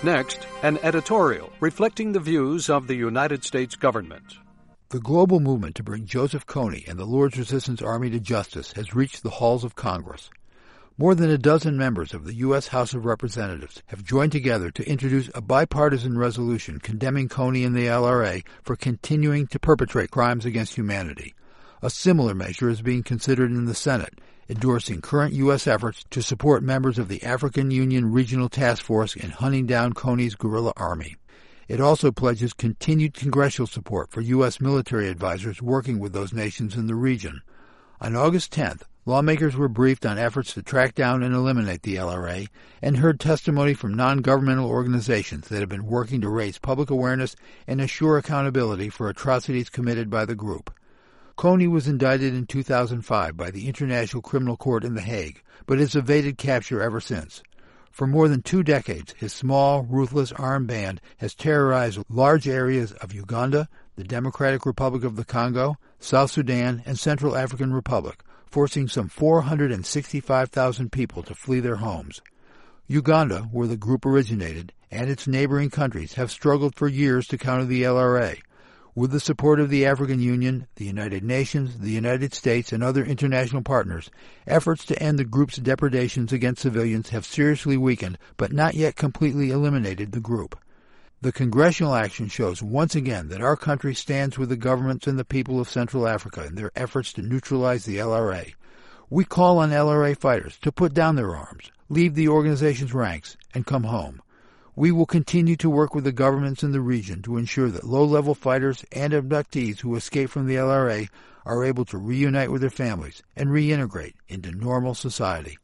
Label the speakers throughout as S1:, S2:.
S1: Next, an editorial reflecting the views of the United States government.
S2: The global movement to bring Joseph Kony and the Lord's Resistance Army to justice has reached the halls of Congress. More than a dozen members of the U.S. House of Representatives have joined together to introduce a bipartisan resolution condemning Kony and the LRA for continuing to perpetrate crimes against humanity. A similar measure is being considered in the Senate, endorsing current U.S. efforts to support members of the African Union Regional Task Force in hunting down Kony's guerrilla army. It also pledges continued congressional support for U.S. military advisors working with those nations in the region. On August 10th, lawmakers were briefed on efforts to track down and eliminate the LRA and heard testimony from non-governmental organizations that have been working to raise public awareness and assure accountability for atrocities committed by the group. Kony was indicted in 2005 by the International Criminal Court in The Hague, but has evaded capture ever since. For more than 2 decades, his small, ruthless armed band has terrorized large areas of Uganda, the Democratic Republic of the Congo, South Sudan, and Central African Republic, forcing some 465,000 people to flee their homes. Uganda, where the group originated, and its neighboring countries have struggled for years to counter the LRA. With the support of the African Union, the United Nations, the United States, and other international partners, efforts to end the group's depredations against civilians have seriously weakened but not yet completely eliminated the group. The congressional action shows once again that our country stands with the governments and the people of Central Africa in their efforts to neutralize the LRA. We call on LRA fighters to put down their arms, leave the organization's ranks, and come home. We will continue to work with the governments in the region to ensure that low-level fighters and abductees who escape from the LRA are able to reunite with their families and reintegrate into normal society.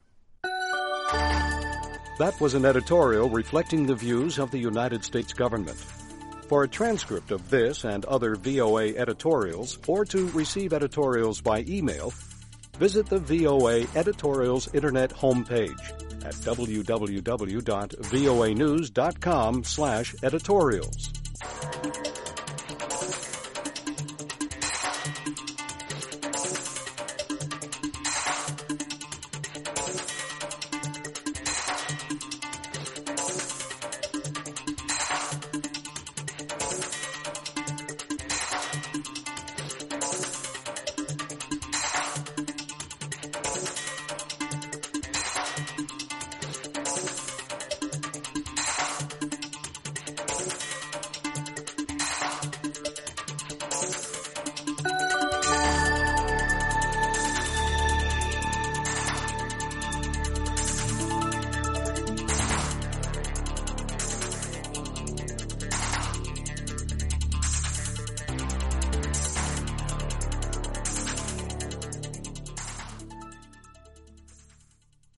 S1: That was an editorial reflecting the views of the United States government. For a transcript of this and other VOA editorials, or to receive editorials by email, visit the VOA Editorials Internet homepage at www.voanews.com/editorials.